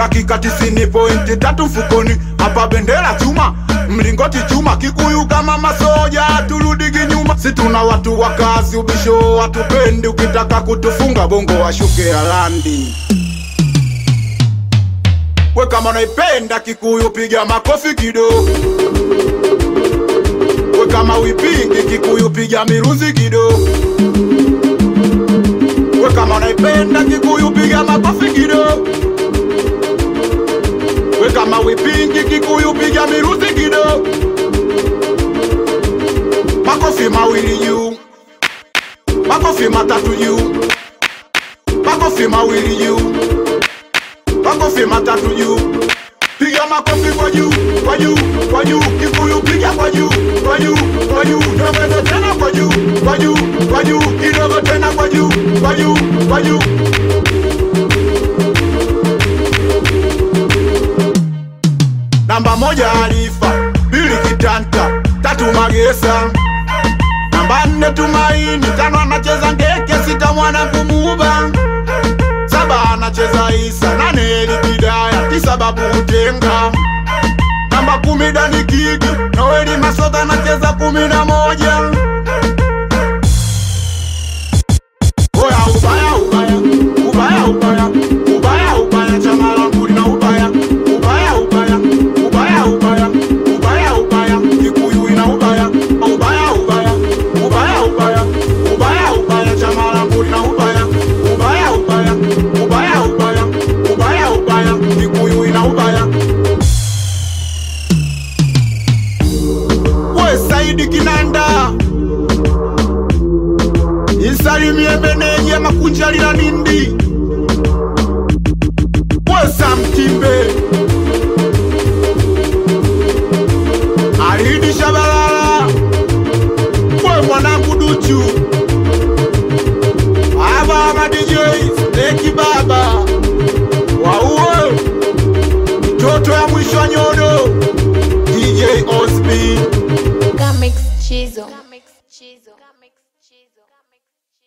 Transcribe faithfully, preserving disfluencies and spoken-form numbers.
dakika tisini pointi tatu mfukoni. Hapa bendera chuma, mlingoti chuma, Kikuyu kama masoja turudi kinyuma. Si tuna watu wa kazi, ubisho watupendi, ukitaka kutufunga bongo washuke alandi. We kama unaipenda Kikuyu piga makofi kidogo. We kama uipingi Kikuyu piga miruzi kidogo. We kama unaipenda Kikuyu piga makofi kidogo. We kama uipingi Kikuyu piga miruzi kidogo. Makofi mawili juu, makofi matatu juu, makofi mawili juu, makofi matatu juu. Piga makofi kwa juu, kwa juu, kwa juu. Kikuyu piga kwa juu, kwa juu, kwa juu. Twende tena kwa juu, kwa juu, kwa juu. Kidogo tena kwa juu, kwa juu, kwa juu. Namba moja Alifa, pili Kitanta, tatu Magesa, namba nne Tumaini, tano anacheza Ngeke, sita mwana Kumuba, saba anacheza Isa, nane Eli Kidaya, tisa Babu Utenga, namba kumi Dani Kigi, Noeli Masota anacheza kumi na moja. Oya ubaya ubaya, ubaya ubaya, ubaya ubaya, chama langu lina ubaya. Ubaya ubaya, ubaya ubaya, ubaya ubaya, Kikuyu ina ubaya. Ubaya ubaya, ubaya ubaya, ubaya ubaya, chama langu lina ubaya. Ubaya ubaya, ubaya ubaya, ubaya ubaya, Kikuyu ina ubaya. We Saidi Kinanda, Isalimie Beneye Makunjalila Nindi. We Sam Kimbe, Alidi Shabalala, we mwanangu Duchu, Aba ma D Js, Eki Baba, wauwe, toto ya mwisho wa nyodo, D J Osby. Comics Chizo.